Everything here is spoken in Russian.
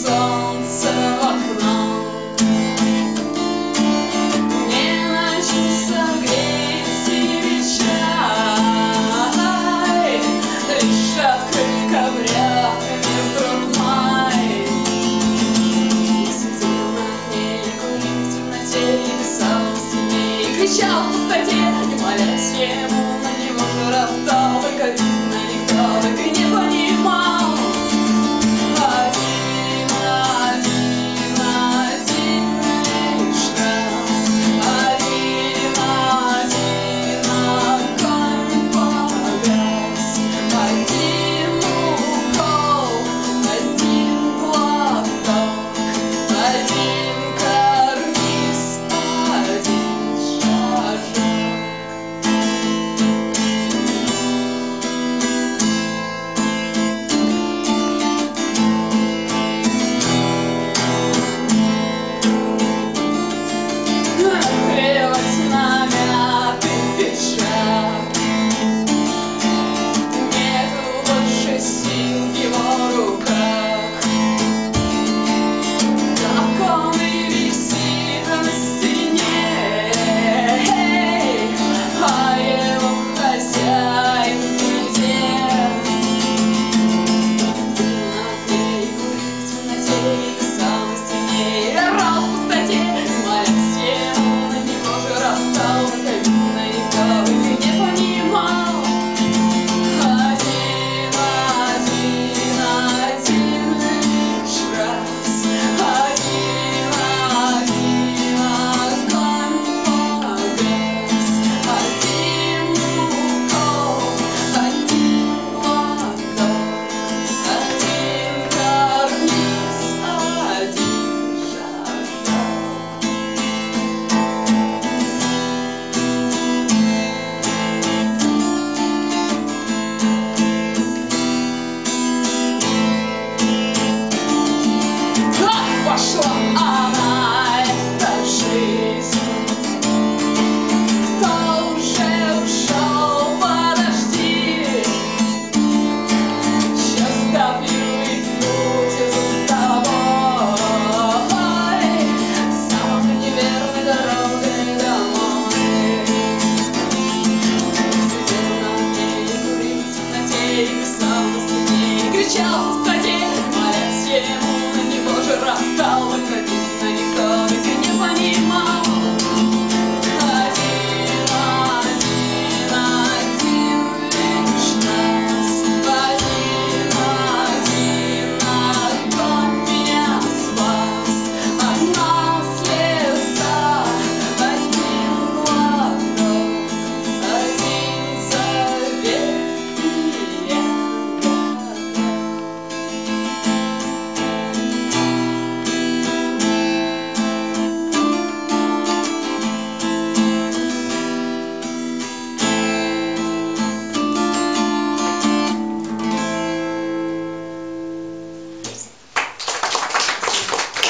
солнце в окно. Не хочу согреть себе чай, лишь открытка вряд-ли вдруг май. Я сидел на ней, курил в темноте и писал на стене, и кричал в пустоте, не молясь ему, на него же роптал, только видно никто так и не понимал. Один лишь раз, один огонь погас, один укол, один платок, один карниз, один шажок. Нагрелась намятый пиджак, нету больше сил в его руках. Так он и висит на стене, а его хозяин где? На ней курил в темноте и писал на стене, и орал в пустоте, и молясь ему, на него же роптал, только видно никто так и не понимал. Один лишь раз, один огонь погас, один укол, один платок, один карниз, один шажок. Пошла!